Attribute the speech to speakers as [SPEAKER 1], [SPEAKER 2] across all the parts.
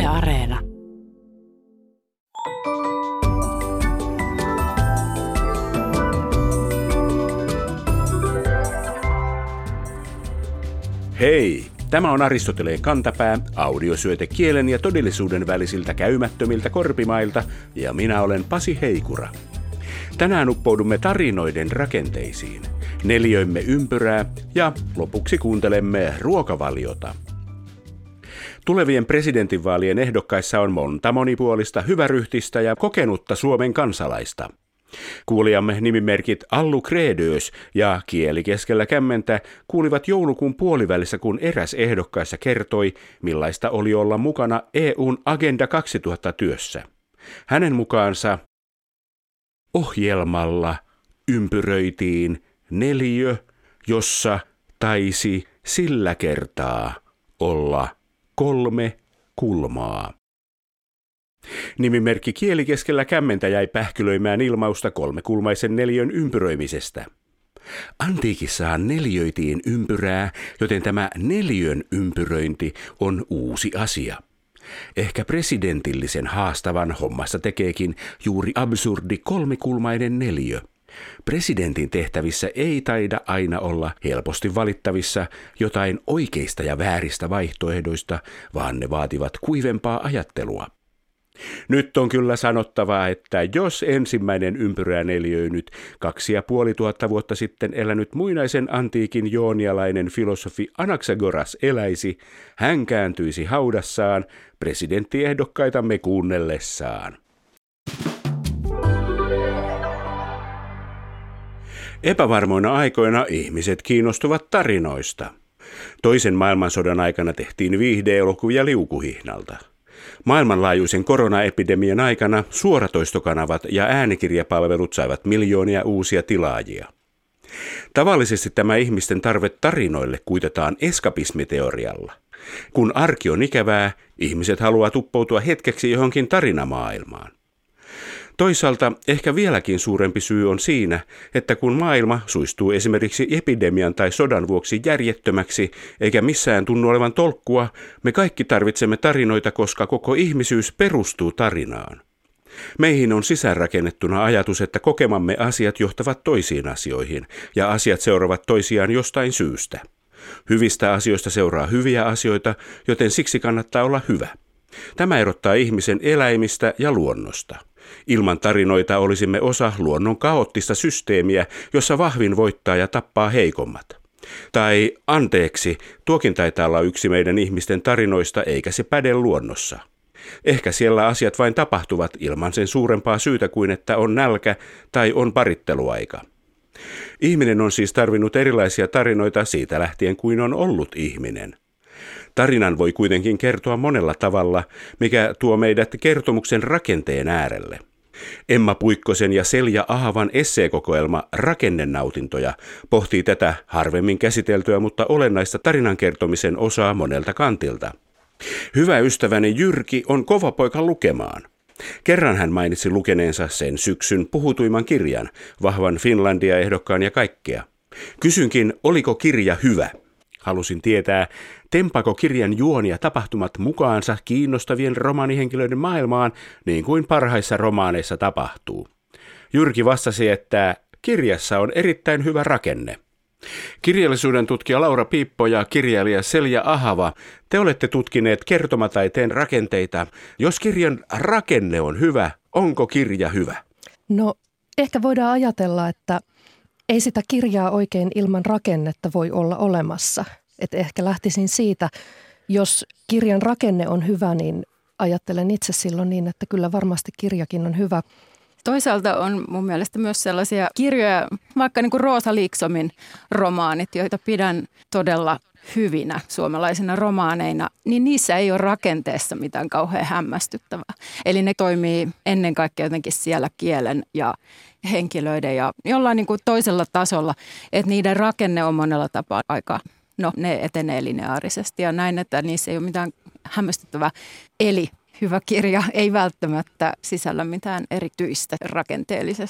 [SPEAKER 1] Areena.
[SPEAKER 2] Hei! Tämä on Aristoteleen kantapää, audiosyöte kielen ja todellisuuden välisiltä käymättömiltä korpimailta, ja minä olen Pasi Heikura. Tänään uppoudumme tarinoiden rakenteisiin, neliöimme ympyrää ja lopuksi kuuntelemme ruokavaliota. Tulevien presidentinvaalien ehdokkaissa on monta monipuolista, hyväryhtistä ja kokenutta Suomen kansalaista. Kuulijamme nimimerkit Allu Kredös ja Kieli keskellä kämmentä kuulivat joulukuun puolivälissä, kun eräs ehdokkaissa kertoi, millaista oli olla mukana EUn Agenda 2000 -työssä. Hänen mukaansa ohjelmalla ympyröitiin neliö, jossa taisi sillä kertaa olla 3 kulmaa. Nimimerkki Kieli keskellä kämmentä jäi pähkylöimään ilmausta 3-kulmaisen neliön ympyröimisestä. Antiikissaan neliöitiin ympyrää, joten tämä neliön ympyröinti on uusi asia. Ehkä presidentillisen haastavan hommasta tekeekin juuri absurdi 3-kulmainen neliö. Presidentin tehtävissä ei taida aina olla helposti valittavissa jotain oikeista ja vääristä vaihtoehdoista, vaan ne vaativat kuivempaa ajattelua. Nyt on kyllä sanottavaa, että jos ensimmäinen ympyrää neliöinyt 2500 vuotta sitten elänyt muinaisen antiikin joonialainen filosofi Anaxagoras eläisi, hän kääntyisi haudassaan presidenttiehdokkaitamme kuunnellessaan. Epävarmoina aikoina ihmiset kiinnostuvat tarinoista. Toisen maailmansodan aikana tehtiin viihde-elokuvia liukuhihnalta. Maailmanlaajuisen koronaepidemian aikana suoratoistokanavat ja äänikirjapalvelut saivat miljoonia uusia tilaajia. Tavallisesti tämä ihmisten tarve tarinoille kuitataan eskapismiteorialla. Kun arki on ikävää, ihmiset haluaa uppoutua hetkeksi johonkin tarinamaailmaan. Toisaalta ehkä vieläkin suurempi syy on siinä, että kun maailma suistuu esimerkiksi epidemian tai sodan vuoksi järjettömäksi eikä missään tunnu olevan tolkkua, me kaikki tarvitsemme tarinoita, koska koko ihmisyys perustuu tarinaan. Meihin on sisäänrakennettuna ajatus, että kokemamme asiat johtavat toisiin asioihin ja asiat seuraavat toisiaan jostain syystä. Hyvistä asioista seuraa hyviä asioita, joten siksi kannattaa olla hyvä. Tämä erottaa ihmisen eläimistä ja luonnosta. Ilman tarinoita olisimme osa luonnon kaoottista systeemiä, jossa vahvin voittaa ja tappaa heikommat. Tai anteeksi, tuokin taitaa olla yksi meidän ihmisten tarinoista, eikä se päde luonnossa. Ehkä siellä asiat vain tapahtuvat ilman sen suurempaa syytä kuin että on nälkä tai on paritteluaika. Ihminen on siis tarvinnut erilaisia tarinoita siitä lähtien kuin on ollut ihminen. Tarinan voi kuitenkin kertoa monella tavalla, mikä tuo meidät kertomuksen rakenteen äärelle. Emma Puikkosen ja Selja Ahavan esseekokoelma Rakennenautintoja pohtii tätä harvemmin käsiteltyä, mutta olennaista tarinan kertomisen osaa monelta kantilta. Hyvä ystäväni Jyrki on kova poika lukemaan. Kerran hän mainitsi lukeneensa sen syksyn puhutuimman kirjan, vahvan Finlandia-ehdokkaan ja kaikkea. Kysynkin, oliko kirja hyvä? Halusin tietää, tempaako kirjan juoni ja tapahtumat mukaansa kiinnostavien romaanihenkilöiden maailmaan, niin kuin parhaissa romaaneissa tapahtuu. Jyrki vastasi, että kirjassa on erittäin hyvä rakenne. Kirjallisuuden tutkija Laura Piippo ja kirjailija Selja Ahava, te olette tutkineet kertomataiteen rakenteita. Jos kirjan rakenne on hyvä, onko kirja hyvä?
[SPEAKER 3] No, ehkä voidaan ajatella, että ei sitä kirjaa oikein ilman rakennetta voi olla olemassa. Et ehkä lähtisin siitä, jos kirjan rakenne on hyvä, niin ajattelen itse silloin niin, että kyllä varmasti kirjakin on hyvä.
[SPEAKER 4] Toisaalta on mun mielestä myös sellaisia kirjoja, vaikka niin kuin Rosa Liksom romaanit, joita pidän todella hyvinä suomalaisina romaaneina, niin niissä ei ole rakenteessa mitään kauhean hämmästyttävää. Eli ne toimii ennen kaikkea jotenkin siellä kielen ja henkilöiden ja jollain niin kuin toisella tasolla, että niiden rakenne on monella tapaa aika, ne etenee lineaarisesti ja näin, että niissä ei ole mitään hämmästyttävää. Eli hyvä kirja ei välttämättä sisällä mitään erityistä rakenteellisesti.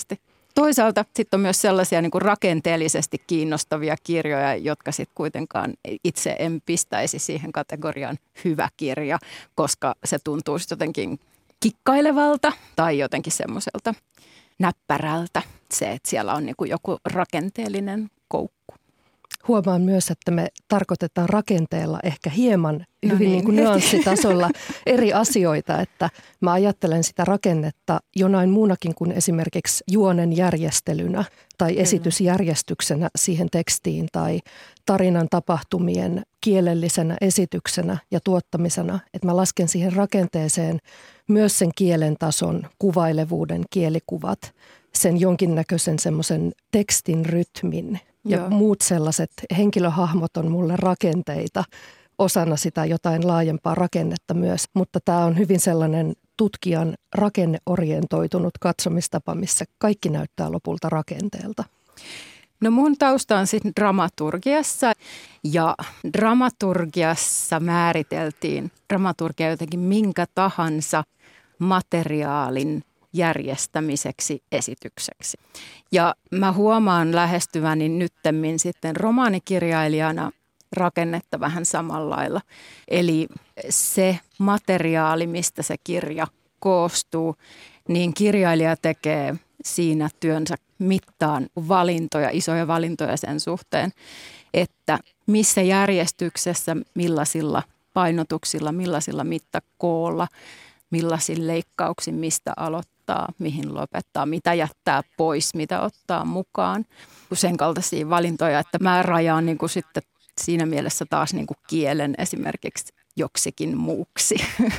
[SPEAKER 4] Toisaalta sitten on myös sellaisia niin kuin rakenteellisesti kiinnostavia kirjoja, jotka sitten kuitenkaan itse en pistäisi siihen kategoriaan hyvä kirja, koska se tuntuu jotenkin kikkailevalta tai jotenkin semmoiselta näppärältä se, että siellä on niin kuin joku rakenteellinen koukku.
[SPEAKER 3] Huomaan myös, että me tarkoitetaan rakenteella ehkä hieman hyvin niin kuin nyanssitasolla eri asioita, että mä ajattelen sitä rakennetta jonain muunakin kuin esimerkiksi juonen järjestelynä tai esitysjärjestyksenä siihen tekstiin tai tarinan tapahtumien kielellisenä esityksenä ja tuottamisena. Että mä lasken siihen rakenteeseen myös sen kielen tason kuvailevuuden kielikuvat, sen jonkinnäköisen semmoisen tekstin rytmin. Ja muut sellaiset henkilöhahmot on mulle rakenteita osana sitä jotain laajempaa rakennetta myös. Mutta tämä on hyvin sellainen tutkijan rakenneorientoitunut katsomistapa, missä kaikki näyttää lopulta rakenteelta.
[SPEAKER 4] No mun tausta on sitten dramaturgiassa ja dramaturgiassa määriteltiin dramaturgia jotenkin minkä tahansa materiaalin järjestämiseksi esitykseksi. Ja mä huomaan lähestyväni nyttemmin sitten romaanikirjailijana rakennetta vähän samalla lailla. Eli se materiaali, mistä se kirja koostuu, niin kirjailija tekee siinä työnsä mittaan valintoja, isoja valintoja sen suhteen, että missä järjestyksessä, millaisilla painotuksilla, millaisilla mittakoolla, millaisin leikkauksin, mistä aloittaa, mihin lopettaa, mitä jättää pois, mitä ottaa mukaan. Sen kaltaisia valintoja, että mä rajaan niin kuin sitten siinä mielessä taas niin kuin kielen esimerkiksi joksikin muuksi.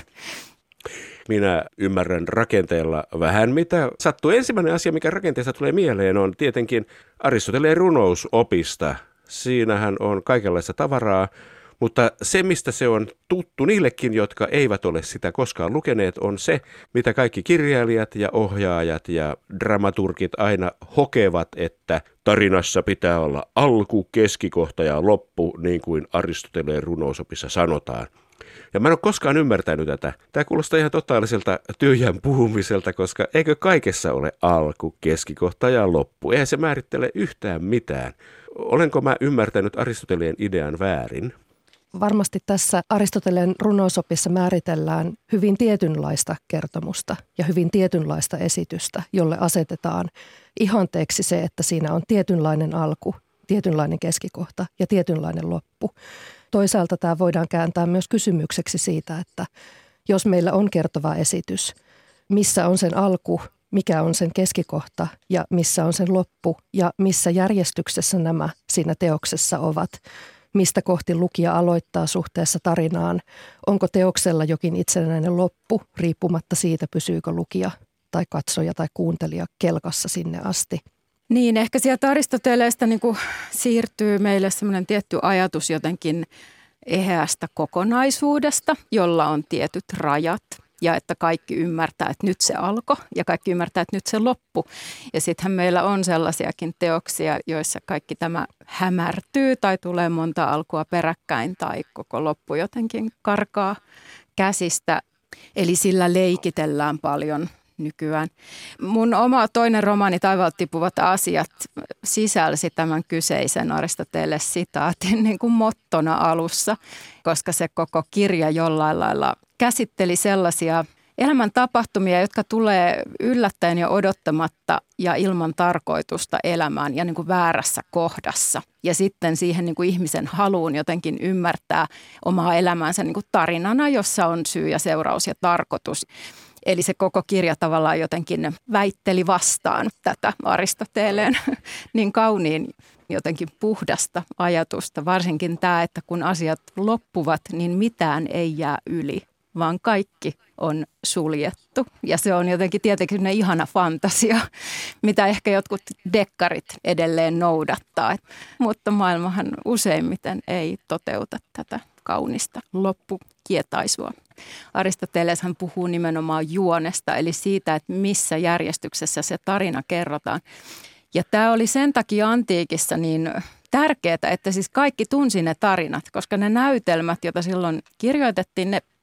[SPEAKER 2] Minä ymmärrän rakenteella vähän mitä sattuu. Ensimmäinen asia, mikä rakenteessa tulee mieleen, on tietenkin Aristoteleen runousopista. Siinähän on kaikenlaista tavaraa. Mutta se, mistä se on tuttu niillekin, jotka eivät ole sitä koskaan lukeneet, on se, mitä kaikki kirjailijat ja ohjaajat ja dramaturgit aina hokevat, että tarinassa pitää olla alku, keskikohta ja loppu, niin kuin Aristoteleen runousopissa sanotaan. Ja mä en ole koskaan ymmärtänyt tätä. Tämä kuulostaa ihan totaaliselta tyhjän puhumiselta, koska eikö kaikessa ole alku, keskikohta ja loppu? Eihän se määrittele yhtään mitään. Olenko mä ymmärtänyt Aristoteleen idean väärin?
[SPEAKER 3] Varmasti tässä Aristoteleen runousopissa määritellään hyvin tietynlaista kertomusta ja hyvin tietynlaista esitystä, jolle asetetaan ihanteeksi se, että siinä on tietynlainen alku, tietynlainen keskikohta ja tietynlainen loppu. Toisaalta tämä voidaan kääntää myös kysymykseksi siitä, että jos meillä on kertova esitys, missä on sen alku, mikä on sen keskikohta ja missä on sen loppu ja missä järjestyksessä nämä siinä teoksessa ovat. Mistä kohti lukija aloittaa suhteessa tarinaan? Onko teoksella jokin itsenäinen loppu, riippumatta siitä, pysyykö lukija tai katsoja tai kuuntelija kelkassa sinne asti?
[SPEAKER 4] Niin, ehkä sieltä Aristoteleesta niin kuin siirtyy meille semmoinen tietty ajatus jotenkin eheästä kokonaisuudesta, jolla on tietyt rajat. Ja että kaikki ymmärtää, että nyt se alkoi ja kaikki ymmärtää, että nyt se loppu. Ja sittenhän meillä on sellaisiakin teoksia, joissa kaikki tämä hämärtyy tai tulee monta alkua peräkkäin tai koko loppu jotenkin karkaa käsistä. Eli sillä leikitellään paljon nykyään. Mun oma toinen romaani Taivaalta tippuvat asiat sisälsi tämän kyseisen Aristoteles sitaatin niin kuin mottona alussa, koska se koko kirja jollain lailla käsitteli sellaisia elämän tapahtumia, jotka tulee yllättäen ja odottamatta ja ilman tarkoitusta elämään ja niin kuin väärässä kohdassa. Ja sitten siihen niin kuin ihmisen haluun jotenkin ymmärtää omaa elämäänsä niin kuin tarinana, jossa on syy ja seuraus ja tarkoitus. Eli se koko kirja tavallaan jotenkin väitteli vastaan tätä Aristoteleen niin kauniin jotenkin puhdasta ajatusta. Varsinkin tämä, että kun asiat loppuvat, niin mitään ei jää yli, vaan kaikki on suljettu. Ja se on jotenkin tietenkin ihana fantasia, mitä ehkä jotkut dekkarit edelleen noudattaa. Mutta maailmahan useimmiten ei toteuta tätä kaunista loppukietaisua. Aristoteleshan puhuu nimenomaan juonesta, eli siitä, että missä järjestyksessä se tarina kerrotaan. Ja tämä oli sen takia antiikissa niin tärkeää, että siis kaikki tunsi ne tarinat, koska ne näytelmät, joita silloin kirjoitettiin, ne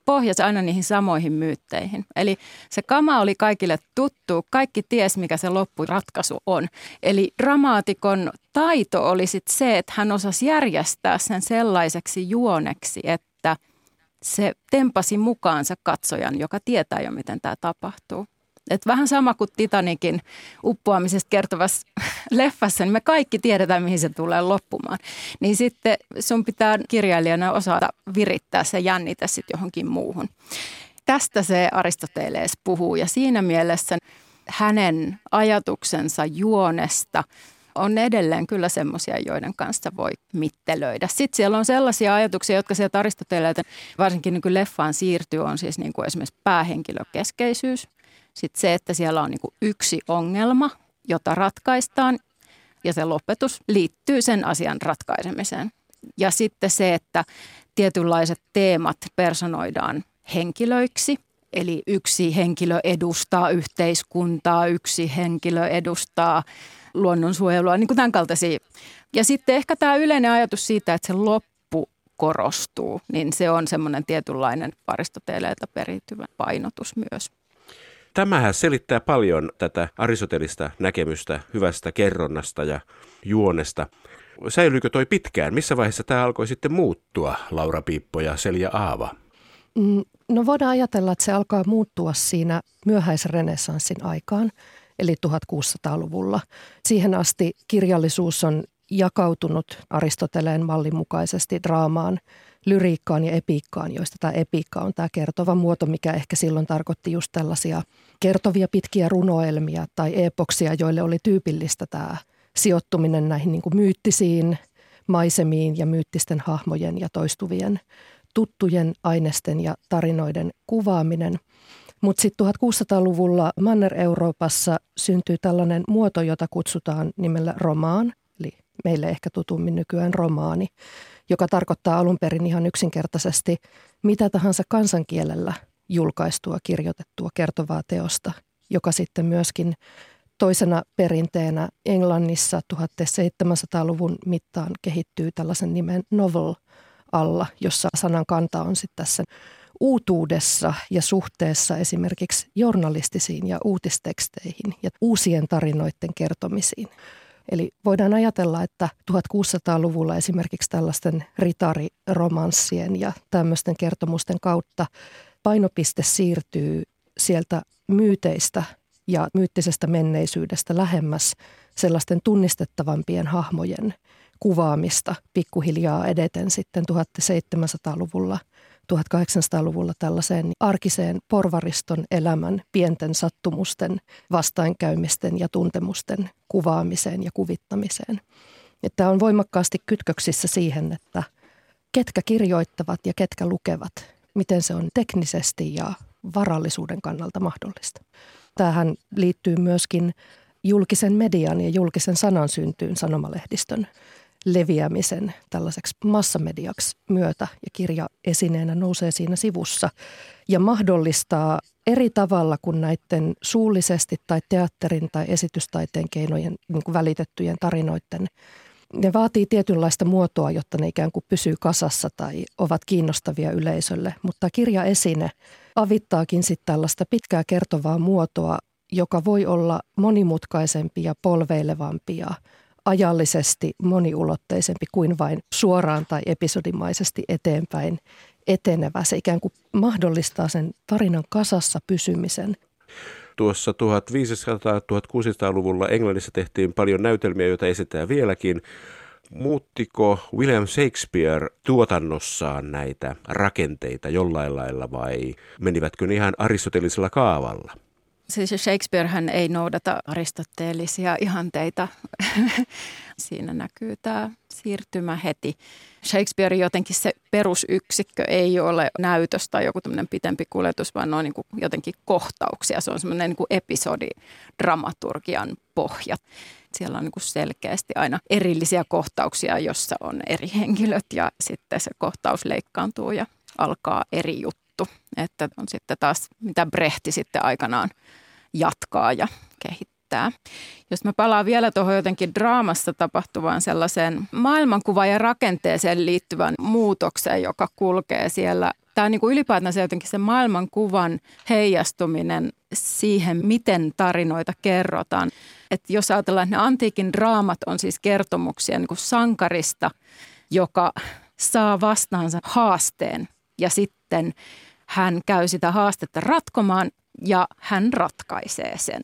[SPEAKER 4] pohjasi aina niihin samoihin myytteihin. Eli se kama oli kaikille tuttu, kaikki ties mikä se loppuratkaisu on. Eli dramaatikon taito oli sitten se, että hän osasi järjestää sen sellaiseksi juoneksi, että se tempasi mukaansa katsojan, joka tietää jo miten tämä tapahtuu. Et vähän sama kuin Titanicin uppoamisesta kertovassa leffassa, niin me kaikki tiedetään, mihin se tulee loppumaan. Niin sitten sun pitää kirjailijana osata virittää se jännite sitten johonkin muuhun. Tästä se Aristoteles puhuu ja siinä mielessä hänen ajatuksensa juonesta on edelleen kyllä semmoisia, joiden kanssa voi mittelöidä. Sitten siellä on sellaisia ajatuksia, jotka sieltä Aristoteleelta varsinkin niin kuin leffaan siirtyy, on siis niin kuin esimerkiksi päähenkilökeskeisyys. Sitten se, että siellä on niin kuin yksi ongelma, jota ratkaistaan ja se lopetus liittyy sen asian ratkaisemiseen. Ja sitten se, että tietynlaiset teemat personoidaan henkilöiksi. Eli yksi henkilö edustaa yhteiskuntaa, yksi henkilö edustaa luonnonsuojelua, niin kuin tämän kaltaisia. Ja sitten ehkä tämä yleinen ajatus siitä, että se loppu korostuu, niin se on semmoinen tietynlainen Aristoteleelta periytyvä painotus myös.
[SPEAKER 2] Tämähän selittää paljon tätä aristotelista näkemystä hyvästä kerronnasta ja juonesta. Säilyykö toi pitkään? Missä vaiheessa tämä alkoi sitten muuttua, Laura Piippo ja Selja Aava?
[SPEAKER 3] No voidaan ajatella, että se alkaa muuttua siinä myöhäisrenessanssin aikaan, eli 1600-luvulla. Siihen asti kirjallisuus on jakautunut Aristoteleen mallin mukaisesti draamaan, lyriikkaan ja epiikkaan, joista tämä epiikka on tämä kertova muoto, mikä ehkä silloin tarkoitti just tällaisia kertovia pitkiä runoelmia tai epoksia, joille oli tyypillistä tämä sijoittuminen näihin niin kuin myyttisiin maisemiin ja myyttisten hahmojen ja toistuvien tuttujen ainesten ja tarinoiden kuvaaminen. Mutta sitten 1600-luvulla Manner-Euroopassa syntyy tällainen muoto, jota kutsutaan nimellä romaan, eli meille ehkä tutummin nykyään romaani, joka tarkoittaa alun perin ihan yksinkertaisesti mitä tahansa kansankielellä julkaistua, kirjoitettua, kertovaa teosta, joka sitten myöskin toisena perinteenä Englannissa 1700-luvun mittaan kehittyy tällaisen nimen novel alla, jossa sanan kanta on sitten tässä uutuudessa ja suhteessa esimerkiksi journalistisiin ja uutisteksteihin ja uusien tarinoiden kertomisiin. Eli voidaan ajatella, että 1600-luvulla esimerkiksi tällaisten ritariromanssien ja tämmöisten kertomusten kautta painopiste siirtyy sieltä myyteistä ja myyttisestä menneisyydestä lähemmäs sellaisten tunnistettavampien hahmojen kuvaamista pikkuhiljaa edeten sitten 1700-luvulla, 1800-luvulla tällaiseen arkiseen porvariston elämän pienten sattumusten, vastainkäymisten ja tuntemusten kuvaamiseen ja kuvittamiseen. Tämä on voimakkaasti kytköksissä siihen, että ketkä kirjoittavat ja ketkä lukevat, miten se on teknisesti ja varallisuuden kannalta mahdollista. Tämähän liittyy myöskin julkisen median ja julkisen sanan syntyyn sanomalehdistön leviämisen tällaiseksi massamediaksi myötä ja kirja esineenä nousee siinä sivussa ja mahdollistaa eri tavalla kuin näiden suullisesti tai teatterin tai esitystaiteen keinojen niin kuin välitettyjen tarinoiden. Ne vaatii tietynlaista muotoa, jotta ne ikään kuin pysyy kasassa tai ovat kiinnostavia yleisölle, mutta kirjaesine avittaakin sitten tällaista pitkää kertovaa muotoa, joka voi olla monimutkaisempi ja polveilevampi ja ajallisesti moniulotteisempi kuin vain suoraan tai episodimaisesti eteenpäin etenevä. Se ikään kuin mahdollistaa sen tarinan kasassa pysymisen.
[SPEAKER 2] Tuossa 1500-1600-luvulla Englannissa tehtiin paljon näytelmiä, joita esitetään vieläkin. Muuttiko William Shakespeare tuotannossaan näitä rakenteita jollain lailla vai menivätkö ne ihan aristotelisella kaavalla?
[SPEAKER 4] Siis Shakespearehän ei noudata aristoteellisia ihanteita. Siinä näkyy tämä siirtymä heti. Shakespeare jotenkin se perusyksikkö ei ole näytös tai joku tämmöinen pitempi kuljetus, vaan ne on niin kuin jotenkin kohtauksia. Se on semmoinen niin kuin episodidramaturgian pohja. Siellä on niin kuin selkeästi aina erillisiä kohtauksia, jossa on eri henkilöt ja sitten se kohtaus leikkaantuu ja alkaa eri juttu. Että on sitten taas, mitä Brehti sitten aikanaan jatkaa ja kehittää. näyttää. Jos mä palaan vielä tuohon jotenkin draamassa tapahtuvaan sellaiseen maailmankuvaan ja rakenteeseen liittyvän muutokseen, joka kulkee siellä. Tämä niin kuin ylipäätään jotenkin se maailmankuvan heijastuminen siihen, miten tarinoita kerrotaan. Että jos ajatellaan, että ne antiikin draamat on siis kertomuksia niin kuin sankarista, joka saa vastaansa haasteen ja sitten hän käy sitä haastetta ratkomaan ja hän ratkaisee sen.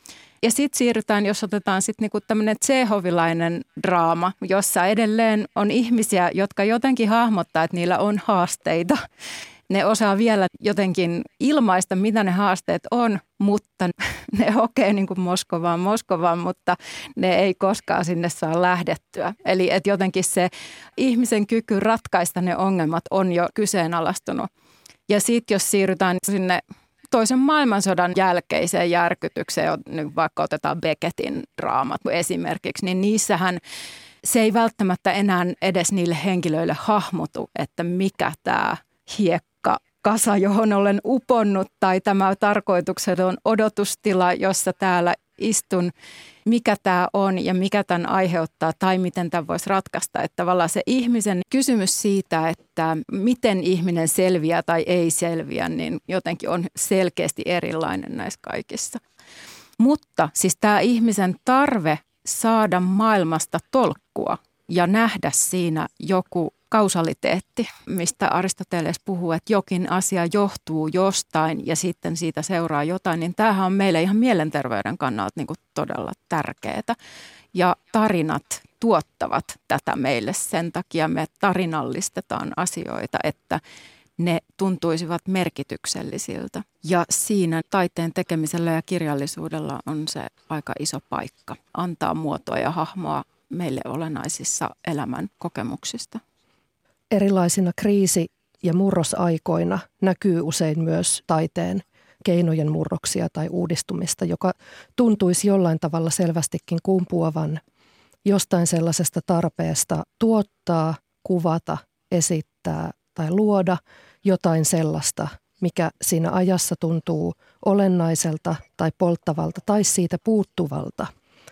[SPEAKER 4] Ja sitten siirrytään, jos otetaan sitten niinku tämmöinen tsehovilainen draama, jossa edelleen on ihmisiä, jotka jotenkin hahmottaa, että niillä on haasteita. Ne osaa vielä jotenkin ilmaista, mitä ne haasteet on, mutta ne hokee niin kuin Moskovaan, mutta ne ei koskaan sinne saa lähdettyä. Eli että jotenkin se ihmisen kyky ratkaista ne ongelmat on jo kyseenalaistunut. Ja sitten jos siirrytään sinne toisen maailmansodan jälkeiseen järkytykseen, nyt vaikka otetaan Beckettin draamat esimerkiksi, niin niissähän se ei välttämättä enää edes niille henkilöille hahmotu, että mikä tämä hiekkakasa, johon olen uponnut, tai tämä tarkoitukseton odotustila, jossa täällä istun, mikä tämä on ja mikä tämän aiheuttaa tai miten tämän voisi ratkaista. Että tavallaan se ihmisen kysymys siitä, että miten ihminen selviää tai ei selviä, niin jotenkin on selkeästi erilainen näissä kaikissa. Mutta siis tämä ihmisen tarve saada maailmasta tolkkua ja nähdä siinä joku kausaliteetti, mistä Aristoteles puhuu, että jokin asia johtuu jostain ja sitten siitä seuraa jotain, niin tämähän on meille ihan mielenterveyden kannalta niin kuin todella tärkeää. Ja tarinat tuottavat tätä meille, sen takia me tarinallistetaan asioita, että ne tuntuisivat merkityksellisiltä. Ja siinä taiteen tekemisellä ja kirjallisuudella on se aika iso paikka antaa muotoa ja hahmoa meille olennaisissa elämän kokemuksista.
[SPEAKER 3] Erilaisina kriisi- ja murrosaikoina näkyy usein myös taiteen keinojen murroksia tai uudistumista, joka tuntuisi jollain tavalla selvästikin kumpuavan jostain sellaisesta tarpeesta tuottaa, kuvata, esittää tai luoda jotain sellaista, mikä siinä ajassa tuntuu olennaiselta tai polttavalta tai siitä puuttuvalta.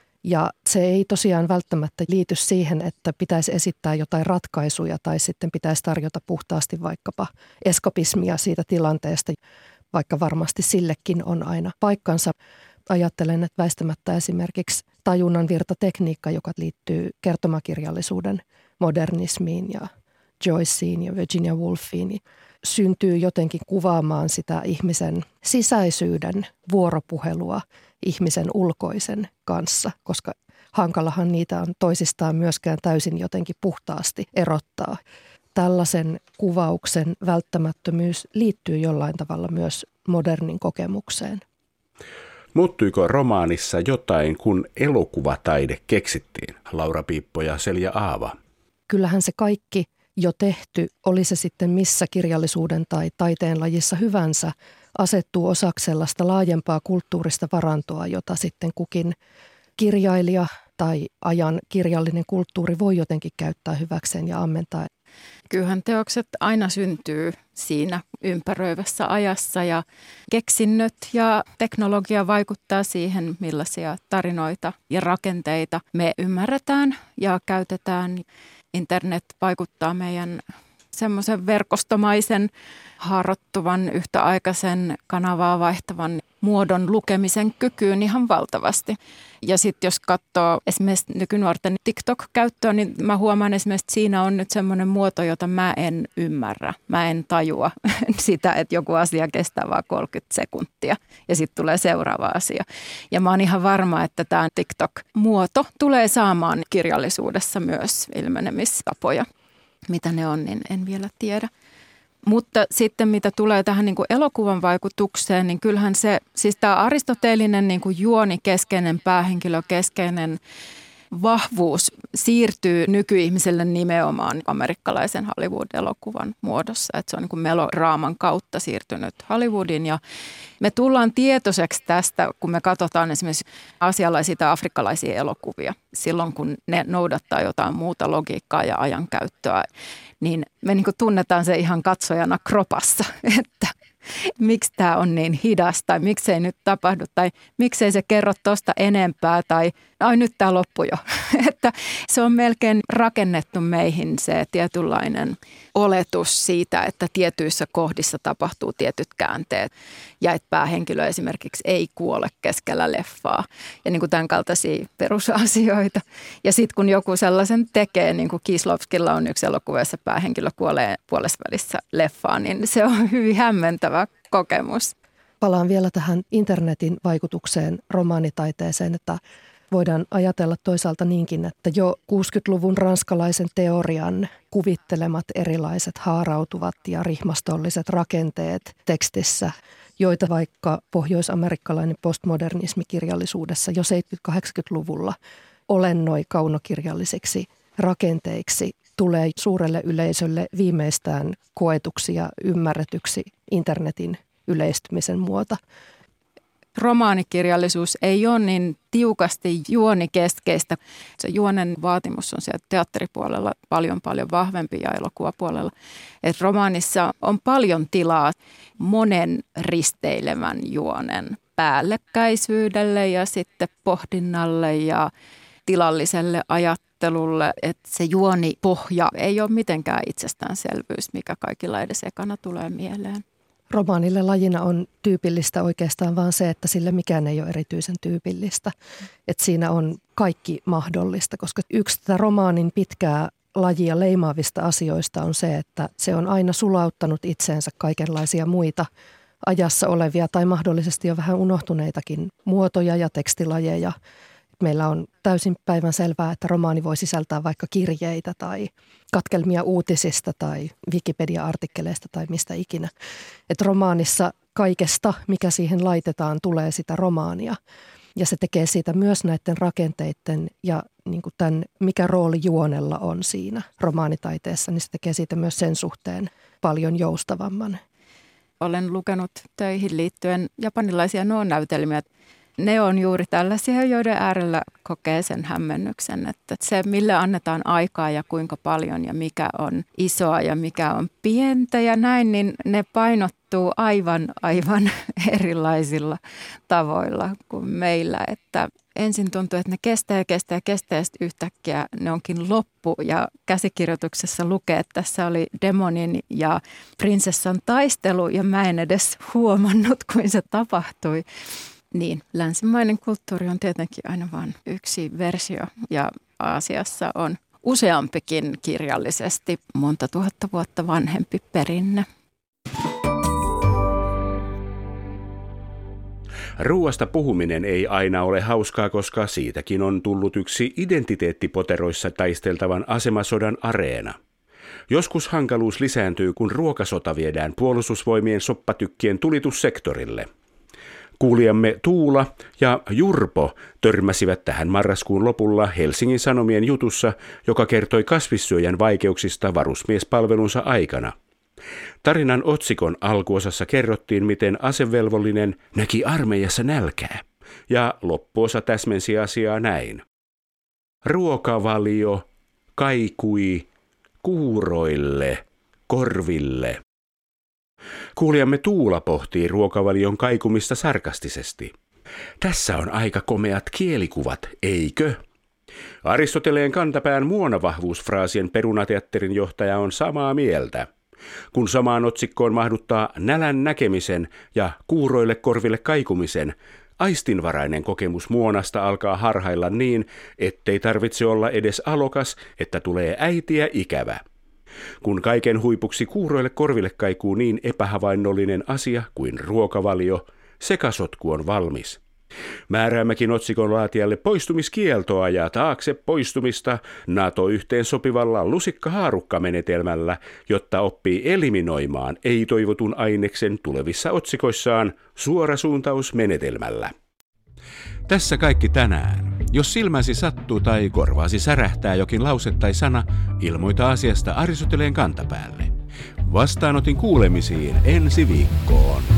[SPEAKER 3] Ja se ei tosiaan välttämättä liity siihen, että pitäisi esittää jotain ratkaisuja tai sitten pitäisi tarjota puhtaasti vaikkapa eskapismia siitä tilanteesta, vaikka varmasti sillekin on aina paikkansa. Ajattelen, että väistämättä esimerkiksi tajunnan virtatekniikka, joka liittyy kertomakirjallisuuden modernismiin ja Joyceen ja Virginia Woolfiin, syntyy jotenkin kuvaamaan sitä ihmisen sisäisyyden vuoropuhelua ihmisen ulkoisen kanssa, koska hankalahan niitä on toisistaan myöskään täysin jotenkin puhtaasti erottaa. Tällaisen kuvauksen välttämättömyys liittyy jollain tavalla myös modernin kokemukseen.
[SPEAKER 2] Muuttuiko romaanissa jotain, kun elokuvataide keksittiin? Laura Piippo ja Selja Aava.
[SPEAKER 3] Kyllähän se kaikki jo tehty, oli se sitten missä kirjallisuuden tai taiteen lajissa hyvänsä, asettuu osaksi sellaista laajempaa kulttuurista varantoa, jota sitten kukin kirjailija tai ajan kirjallinen kulttuuri voi jotenkin käyttää hyväkseen ja ammentaa.
[SPEAKER 4] Kyllähän teokset aina syntyy siinä ympäröivässä ajassa ja keksinnöt ja teknologia vaikuttaa siihen, millaisia tarinoita ja rakenteita me ymmärretään ja käytetään. Internet vaikuttaa meidän semmoisen verkostomaisen, haarottuvan, yhtäaikaisen kanavaa vaihtavan muodon lukemisen kykyyn ihan valtavasti. Ja sitten jos katsoo esimerkiksi nykynuorten TikTok-käyttöä, niin mä huomaan esimerkiksi, että siinä on nyt semmoinen muoto, jota mä en ymmärrä. Mä en tajua sitä, että joku asia kestää vaan 30 sekuntia ja sitten tulee seuraava asia. Ja mä oon ihan varma, että tämä TikTok-muoto tulee saamaan kirjallisuudessa myös ilmenemistapoja. Mitä ne on, niin en vielä tiedä. Mutta sitten mitä tulee tähän niin kuin elokuvan vaikutukseen, niin kyllähän se, siis tämä aristoteelinen niin kuin juonikeskeinen, päähenkilökeskeinen vahvuus siirtyy nykyihmiselle nimenomaan amerikkalaisen Hollywood-elokuvan muodossa. Että se on niin kuin melodraaman kautta siirtynyt Hollywoodin ja me tullaan tietoiseksi tästä, kun me katsotaan esimerkiksi asialaisia tai afrikkalaisia elokuvia. Silloin kun ne noudattaa jotain muuta logiikkaa ja ajankäyttöä, niin me niin kuin tunnetaan se ihan katsojana kropassa, miksi tämä on niin hidas tai miksei nyt tapahdu tai miksei se kerro tuosta enempää tai ai nyt tämä loppui jo. Että se on melkein rakennettu meihin se tietynlainen oletus siitä, että tietyissä kohdissa tapahtuu tietyt käänteet ja että päähenkilö esimerkiksi ei kuole keskellä leffaa ja niin kuin tämän kaltaisia perusasioita. Ja sitten kun joku sellaisen tekee, niin kuin Kieslowskilla on yksi elokuva, jossa päähenkilö kuolee puolessavälissä leffaa, niin se on hyvin hämmentävä kokemus.
[SPEAKER 3] Palaan vielä tähän internetin vaikutukseen romaanitaiteeseen, että voidaan ajatella toisaalta niinkin, että jo 60-luvun ranskalaisen teorian kuvittelemat erilaiset haarautuvat ja rihmastolliset rakenteet tekstissä, joita vaikka pohjoisamerikkalainen postmodernismikirjallisuudessa jo 70-80-luvulla olennoi kaunokirjallisiksi rakenteiksi, tulee suurelle yleisölle viimeistään koetuksi ja ymmärretyksi internetin yleistymisen muuta.
[SPEAKER 4] Romaanikirjallisuus ei ole niin tiukasti juonikeskeistä. Se juonen vaatimus on siellä teatteripuolella paljon vahvempi ja elokuvapuolella. Et romaanissa on paljon tilaa monen risteilevän juonen päällekkäisyydelle ja sitten pohdinnalle ja tilalliselle ajattelulle. Että se juonipohja ei ole mitenkään itsestäänselvyys, mikä kaikilla edes ekana tulee mieleen.
[SPEAKER 3] Romaanille lajina on tyypillistä oikeastaan vaan se, että sille mikään ei ole erityisen tyypillistä. Että siinä on kaikki mahdollista, koska yksi tätä romaanin pitkää lajia leimaavista asioista on se, että se on aina sulauttanut itseensä kaikenlaisia muita ajassa olevia tai mahdollisesti jo vähän unohtuneitakin muotoja ja tekstilajeja. Meillä on täysin päivän selvää, että romaani voi sisältää vaikka kirjeitä tai katkelmia uutisista tai Wikipedia-artikkeleista tai mistä ikinä. Että romaanissa kaikesta, mikä siihen laitetaan, tulee sitä romaania. Ja se tekee siitä myös näiden rakenteiden ja niin kuin tämän, mikä rooli juonella on siinä romaanitaiteessa, niin se tekee siitä myös sen suhteen paljon joustavamman.
[SPEAKER 4] Olen lukenut töihin liittyen japanilaisia Noh-näytelmiä. Ne on juuri tällaisia, joiden äärellä kokee sen hämmennyksen, että se mille annetaan aikaa ja kuinka paljon ja mikä on isoa ja mikä on pientä ja näin, niin ne painottuu aivan erilaisilla tavoilla kuin meillä. Että ensin tuntuu, että ne kestää ja sitten yhtäkkiä ne onkin loppu ja käsikirjoituksessa lukee, että tässä oli demonin ja prinsessan taistelu ja mä en edes huomannut, kuin se tapahtui. Niin, länsimainen kulttuuri on tietenkin aina vain yksi versio ja Aasiassa on useampikin kirjallisesti monta tuhatta vuotta vanhempi perinne.
[SPEAKER 2] Ruuasta puhuminen ei aina ole hauskaa, koska siitäkin on tullut yksi identiteettipoteroissa taisteltavan asemasodan areena. Joskus hankaluus lisääntyy, kun ruokasota viedään puolustusvoimien soppatykkien tulitussektorille. Kuulijamme Tuula ja Jurpo törmäsivät tähän marraskuun lopulla Helsingin Sanomien jutussa, joka kertoi kasvissyöjän vaikeuksista varusmiespalvelunsa aikana. Tarinan otsikon alkuosassa kerrottiin, miten asevelvollinen näki armeijassa nälkää, ja loppuosa täsmensi asiaa näin. Ruokavalio kaikui kuuroille korville. Kuulijamme Tuula pohtii ruokavalion kaikumista sarkastisesti. Tässä on aika komeat kielikuvat, eikö? Aristoteleen kantapään muonavahvuusfraasien perunateatterin johtaja on samaa mieltä. Kun samaan otsikkoon mahduttaa nälän näkemisen ja kuuroille korville kaikumisen, aistinvarainen kokemus muonasta alkaa harhailla niin, ettei tarvitse olla edes alokas, että tulee äitiä ikävä. Kun kaiken huipuksi kuuroille korville kaikuu niin epähavainnollinen asia kuin ruokavalio, sekasotku on valmis. Määräämmekin otsikon laatijalle poistumiskieltoa ja taakse poistumista NATO-yhteen sopivalla lusikka-haarukka-menetelmällä, jotta oppii eliminoimaan ei-toivotun aineksen tulevissa otsikoissaan suorasuuntausmenetelmällä. Tässä kaikki tänään. Jos silmäsi sattuu tai korvaasi särähtää jokin lause tai sana, ilmoita asiasta Aristoteleen kantapäälle. Vastaanotin kuulemisiin ensi viikkoon.